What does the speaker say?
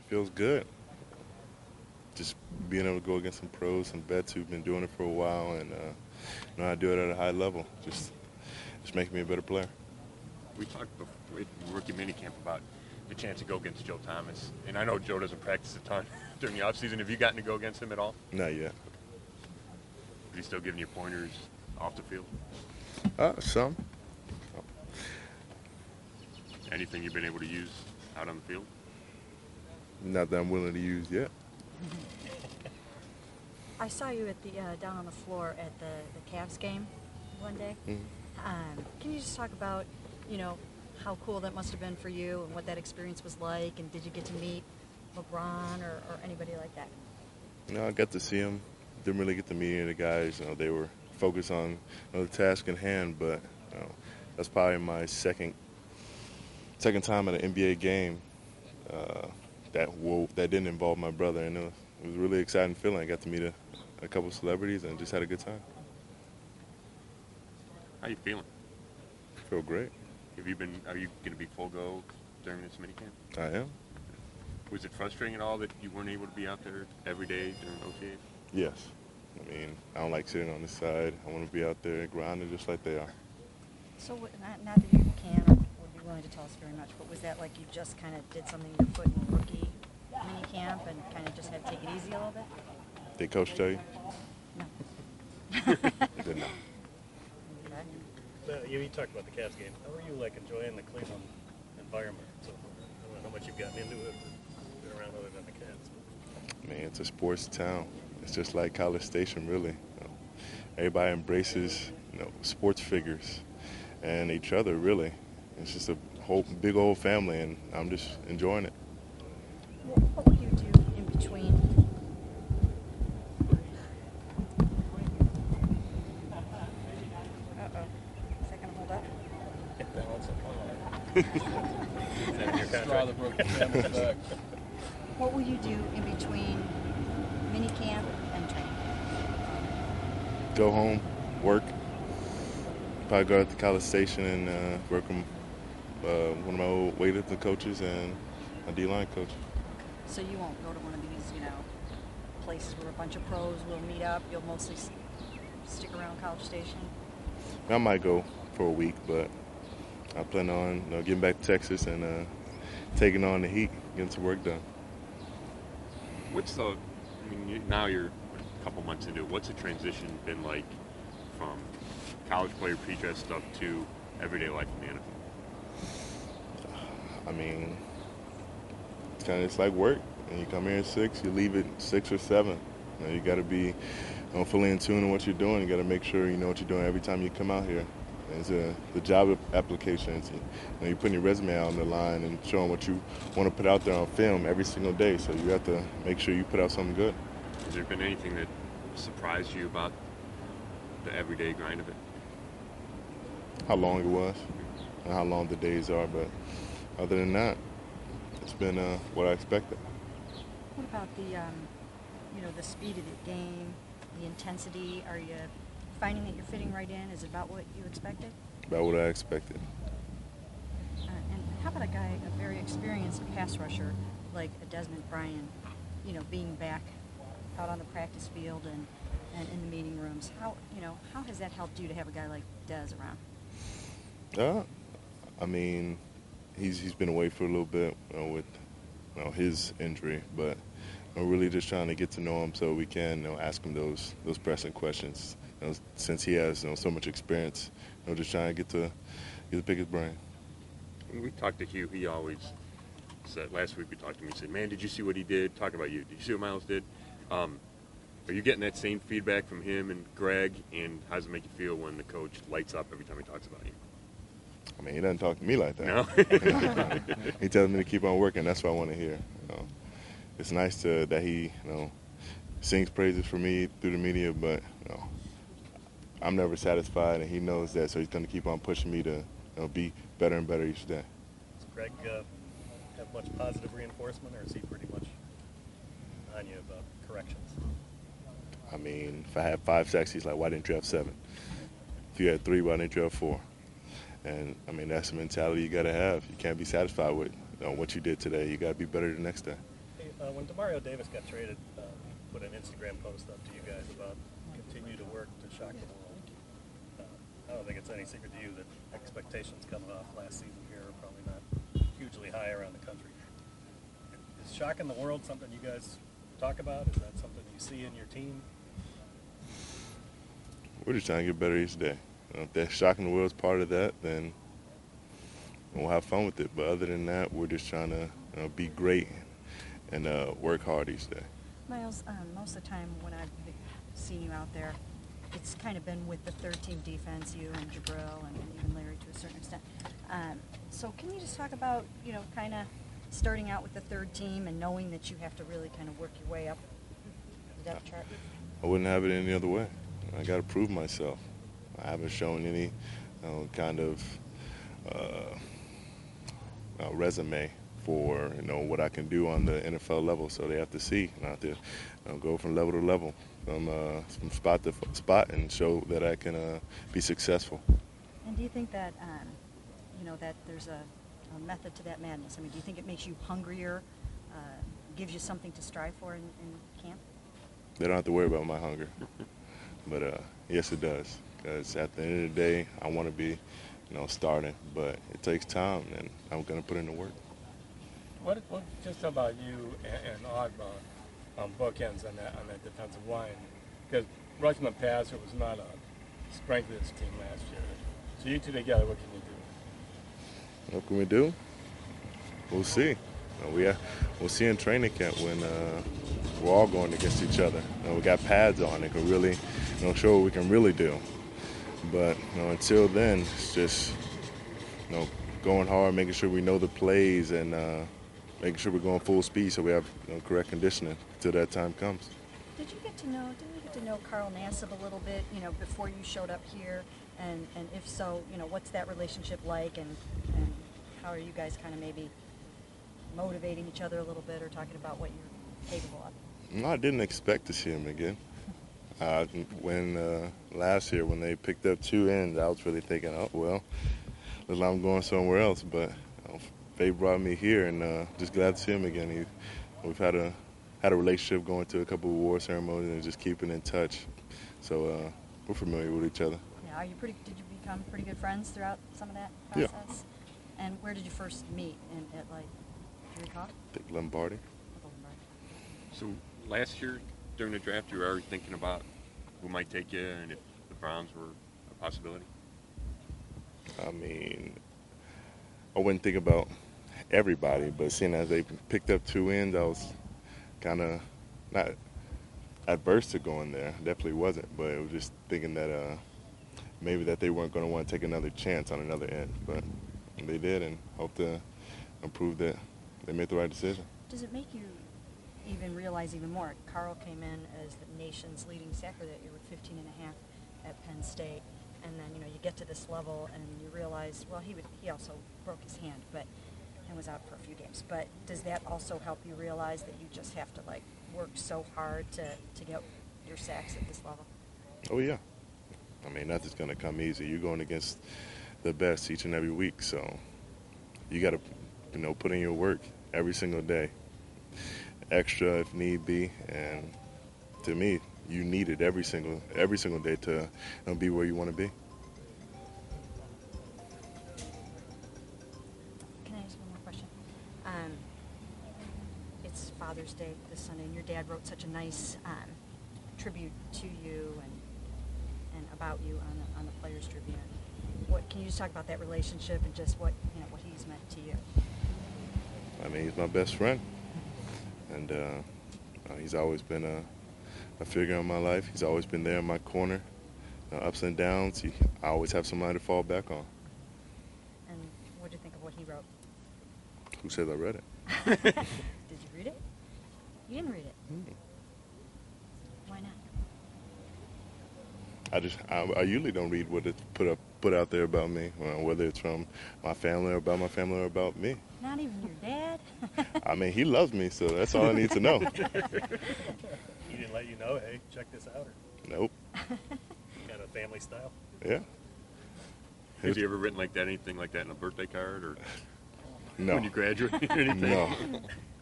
Feels good. Just being able to go against some pros, some vets who've been doing it for a while, and know how to do it at a high level. Just making me a better player. We talked before, in rookie minicamp about the chance to go against Joe Thomas, and I know Joe doesn't practice a ton during the offseason. Have you gotten to go against him at all? Not yet. Is he still giving you pointers off the field? Some. Anything you've been able to use out on the field? Not that I'm willing to use yet. I saw you at the down on the floor at the Cavs game one day. Can you just talk about, how cool that must have been for you and what that experience was like, and did you get to meet LeBron or anybody like that? I got to see him. Didn't really get to meet any of the guys. They were focused on the task in hand, but that's probably my second time at an NBA game that didn't involve my brother, and it was a really exciting feeling. I got to meet a couple celebrities and just had a good time. How you feeling? Feel great. Are you going to be full go during this minicamp? I am. Was it frustrating at all that you weren't able to be out there every day during OTAs? Yes. I don't like sitting on the side. I want to be out there grinding just like they are. So not that you can or would be willing to tell us very much, but was that like you just kind of did something your foot in rookie mini camp and kind of just had to take it easy a little bit? Did Coach tell you? No. Did not. Okay. You talked about the Cavs game. How are you enjoying the Cleveland environment so far? I don't know how much you've gotten into it, been around other than the Cavs. It's a sports town. It's just like College Station, really. Everybody embraces, sports figures and each other, really. It's just a whole big old family, and I'm just enjoying it. What will you do in between? Uh-oh. Is that going to hold up? Straw that broke the camel's back. What will you do in between mini camp and training? Go home, work. Probably go out to College Station and work with one of my old weightlifting coaches and my D-line coach. So you won't go to one of these, places where a bunch of pros will meet up. You'll mostly stick around College Station. I might go for a week, but I plan on getting back to Texas and taking on the heat, getting some work done. Now you're a couple months into it. What's the transition been like from college player pre-dress stuff to everyday life in the NFL? It's like work. And you come here at 6, you leave at 6 or 7. You got to be fully in tune with what you're doing. You got to make sure you know what you're doing every time you come out here. It's the job applications. You're putting your resume out on the line and showing what you want to put out there on film every single day. So you have to make sure you put out something good. Has there been anything that surprised you about the everyday grind of it? How long it was and how long the days are. But other than that, it's been what I expected. What about the speed of the game, the intensity? Are you finding that you're fitting right in? Is it about what you expected? About what I expected. And how about a very experienced pass rusher like a Desmond Bryan, being back out on the practice field and in the meeting rooms? How has that helped you to have a guy like Des around? He's been away for a little bit with his injury, but I'm really just trying to get to know him so we can ask him those pressing questions. Since he has so much experience, just trying to get to pick his brain. When we talked to Hugh, he always said, last week we talked to him, he said, man, did you see what he did? Talking about you. Did you see what Miles did? Are you getting that same feedback from him and Greg, and how does it make you feel when the coach lights up every time he talks about you? He doesn't talk to me like that. No? He tells me to keep on working. That's what I want to hear. It's nice that he sings praises for me through the media, but I'm never satisfied, and he knows that, so he's going to keep on pushing me to be better and better each day. Does Greg have much positive reinforcement, or is he pretty much on you about corrections? If I had 5 sacks, he's like, why didn't you have 7? If you had 3, why didn't you have 4? And, that's the mentality you got to have. You can't be satisfied with what you did today. You got to be better the next day. Hey, When Demario Davis got traded, put an Instagram post up to you guys about continue to work to shock the world. I don't think it's any secret to you that expectations coming off last season here are probably not hugely high around the country. Is shocking the world something you guys talk about? Is that something you see in your team? We're just trying to get better each day. If that shocking the world is part of that, then we'll have fun with it. But other than that, we're just trying to be great and work hard each day. Miles, most of the time when I've seen you out there, it's kind of been with the third-team defense, you and Jabril and even Larry to a certain extent. So can you just talk about, kind of starting out with the third team and knowing that you have to really kind of work your way up the depth chart? I wouldn't have it any other way. I got to prove myself. I haven't shown any kind of resume for what I can do on the NFL level, so they have to see, and I have to go from level to level, from spot to spot, and show that I can be successful. And do you think that that there's a method to that madness? I mean, do you think it makes you hungrier, gives you something to strive for in camp? They don't have to worry about my hunger, but yes, it does. Because at the end of the day, I want to be, starting, but it takes time, and I'm going to put in the work. What just about you and Ogbah on bookends on that defensive line? Because rushing the passer was not a strength of this team last year. So you two together, what can you do? What can we do? We'll see. We'll see in training camp when we're all going against each other. We got pads on that can really, show what we can really do. But until then, it's just going hard, making sure we know the plays, and making sure we're going full speed so we have correct conditioning until that time comes. Didn't you get to know Carl Nassib a little bit, before you showed up here? And if so, what's that relationship like, and how are you guys kind of maybe motivating each other a little bit, or talking about what you're capable of? No, I didn't expect to see him again. When last year, when they picked up 2 ends, I was really thinking, oh, well, looks like I'm going somewhere else. But Faye brought me here, and just glad to see him again. We've had a relationship, going to a couple of award ceremonies and just keeping in touch. So we're familiar with each other. Yeah, did you become pretty good friends throughout some of that process? Yeah. And where did you first meet? Do you recall? I think Lombardi. So last year during the draft, you were already thinking about who might take you and if the Browns were a possibility? I mean, I wouldn't think about everybody, but seeing as they picked up 2 ends, I was kind of not adverse to going there. Definitely wasn't, but it was just thinking that maybe that they weren't going to want to take another chance on another end. But they did, and hope to prove that they made the right decision. Does it make you even realize even more? Carl came in as the nation's leading sacker that year with 15 and a half at Penn State, and then you get to this level and you realize, well, he also broke his hand, and was out for a few games. But does that also help you realize that you just have to work so hard to get your sacks at this level? Oh yeah, I mean, nothing's going to come easy. You're going against the best each and every week, so you got to put in your work every single day, extra if need be. And to me, you need it every single day to be where you want to be. Can I ask one more question? It's Father's Day this Sunday, and your dad wrote such a nice tribute to you and about you on the Players Tribune. What can you just talk about that relationship and just what he's meant to you? I mean, he's my best friend, and he's always been a figure in my life. He's always been there in my corner, ups and downs. I always have somebody to fall back on. And what do you think of what he wrote? Who says I read it? Did you read it? You didn't read it. Why not? I usually don't read what it's put out there about me, whether it's from my family or about my family or about me. Not even your dad? I mean, he loves me, so that's all I need to know. He didn't let you know, hey, check this out? Or Nope. kind of family style? Yeah. Have you ever written anything like that in a birthday card or No. when you graduate or anything? No.